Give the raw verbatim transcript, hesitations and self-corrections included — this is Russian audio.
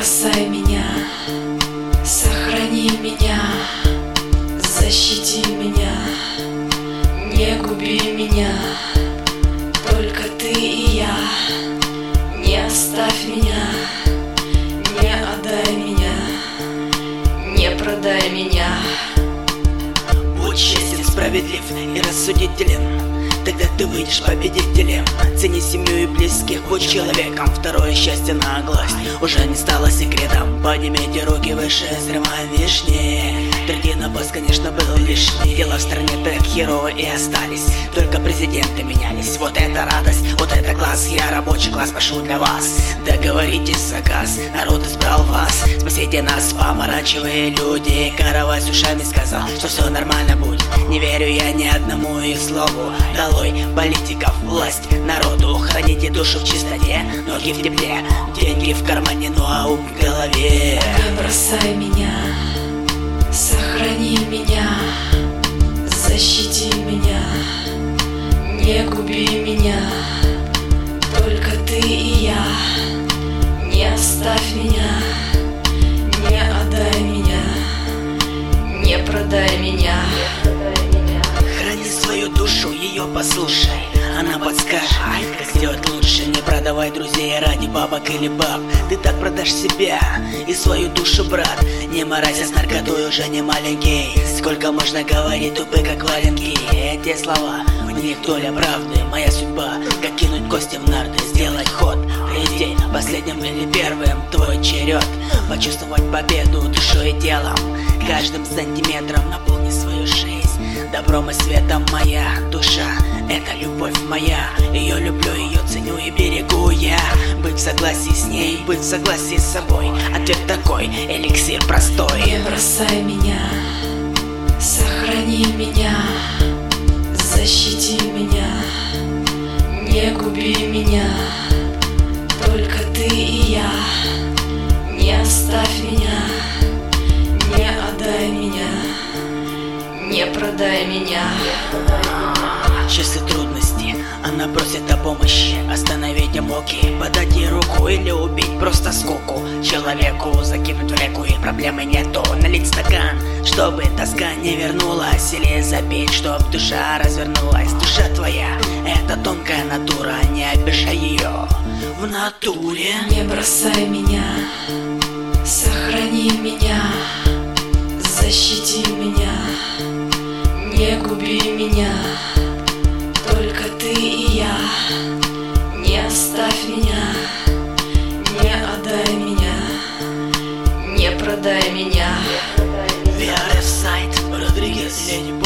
бросай меня, сохрани меня, защити меня, не губи меня, только ты и я. Не оставь меня, не отдай меня, не продай меня. Будь честен, справедлив и рассудителен, тогда ты выйдешь победителем. Цени семью и близких, будь человеком. Второе счастье наглость уже не стало секретом. Поднимите руки выше, срываем вишни. Другие на босс, конечно, был лишний. Дело в стране так херово и остались, только президенты менялись. Вот это радость, вот это класс. Я рабочий класс пошел для вас. Договоритесь, заказ, народ избрал вас. Спасите нас, поморачивые люди. Каравай с ушами сказал, что все нормально будет. Не верю я ни одному их слову. Долой политиков, власть народу. Храните душу в чистоте, ноги в тепле, деньги в кармане, ну а ум в голове. Не бросай меня, сохрани меня, защити меня, не губи меня, только ты и я. Не оставь меня, не отдай меня, не продай меня. Храни свою душу, ее послушай, она подскажет, как сделать лучше. Не продавай друзей ради бабок или баб. Ты так продашь себя и свою душу, брат. Не морайся с наркотой, уже не маленький. Сколько можно говорить, тупы как валенки. Эти слова, в них доля правды. Моя судьба, как кинуть кости в нарды. Сделать ход, прийти последним или первым. Твой черед, почувствовать победу душой и телом. Каждым сантиметром наполни свою жизнь добром и светом. Моя душа — это любовь моя. Ее люблю, ее ценю и берегу я. Быть в согласии с ней, быть в согласии с собой. Ответ такой, эликсир простой. Не бросай меня, сохрани меня, защити меня, не губи меня, только ты и я. Не оставь меня, не отдай меня, не продай меня. Часы трудности, она просит о помощи. Остановить муки, подать ей руку или убить просто скуку. Человеку закинуть в реку и проблемы нету. Налить стакан, чтобы тоска не вернулась, или запить, чтоб душа развернулась. Душа твоя — это тонкая натура, не обижай ее в натуре. Не бросай меня, сохрани меня, защити меня, не губи меня, только ты и я. Не оставь меня, не отдай меня, не продай меня. ви ар эф сайт, Родригес, Леди